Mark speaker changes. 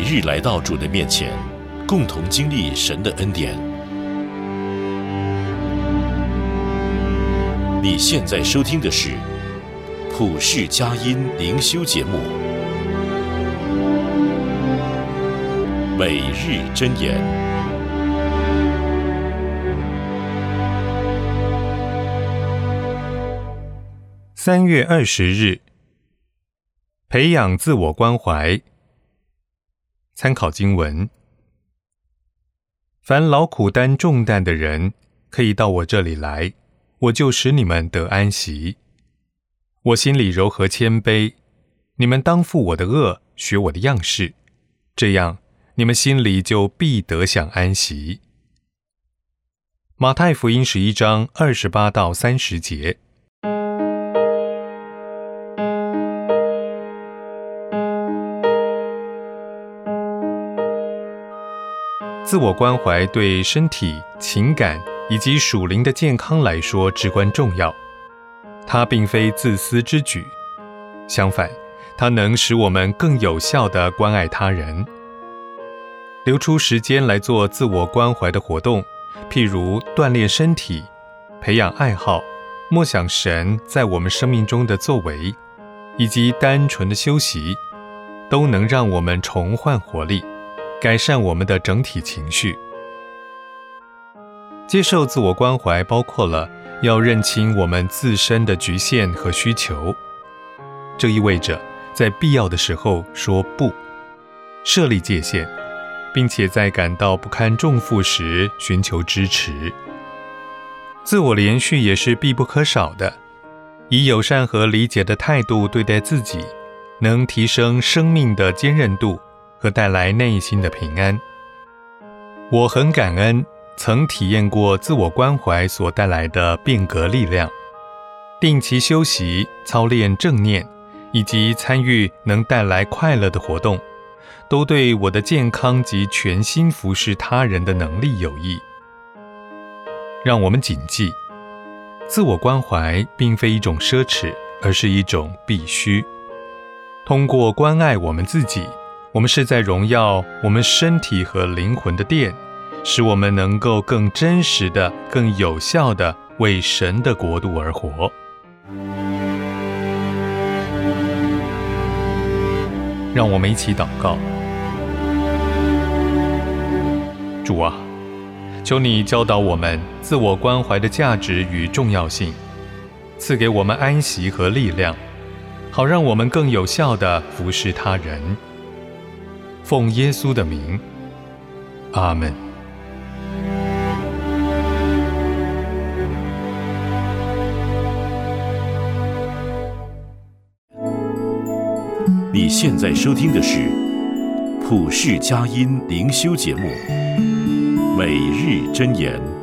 Speaker 1: 日来到主的面前，共同经历神的恩典。你现在收听的是普世佳音灵修节目，每日箴言。
Speaker 2: 3月20日，培养自我关怀。参考经文：凡劳苦担重担的人，可以到我这里来，我就使你们得安息。我心里柔和谦卑，你们当负我的恶，学我的样式，这样你们心里就必得享安息。马太福音11章28到30节。自我关怀对身体、情感以及属灵的健康来说至关重要。它并非自私之举，相反，它能使我们更有效地关爱他人。留出时间来做自我关怀的活动，譬如锻炼身体、培养爱好、默想神在我们生命中的作为，以及单纯的休息，都能让我们重焕活力，改善我们的整体情绪。接受自我关怀包括了要认清我们自身的局限和需求，这意味着在必要的时候说不，设立界限，并且在感到不堪重负时寻求支持。自我连续也是必不可少的，以友善和理解的态度对待自己，能提升生命的坚韧度和带来内心的平安。我很感恩曾体验过自我关怀所带来的变革力量。定期休息、操练正念，以及参与能带来快乐的活动，都对我的健康及全心服侍他人的能力有益。让我们谨记，自我关怀并非一种奢侈，而是一种必须。通过关爱我们自己，我们是在荣耀我们身体和灵魂的殿，使我们能够更真实的、更有效的为神的国度而活。让我们一起祷告。主啊，求你教导我们自我关怀的价值与重要性，赐给我们安息和力量，好让我们更有效地服侍他人。奉耶稣的名，阿们。
Speaker 1: 你现在收听的是普世佳音灵修节目，每日箴言。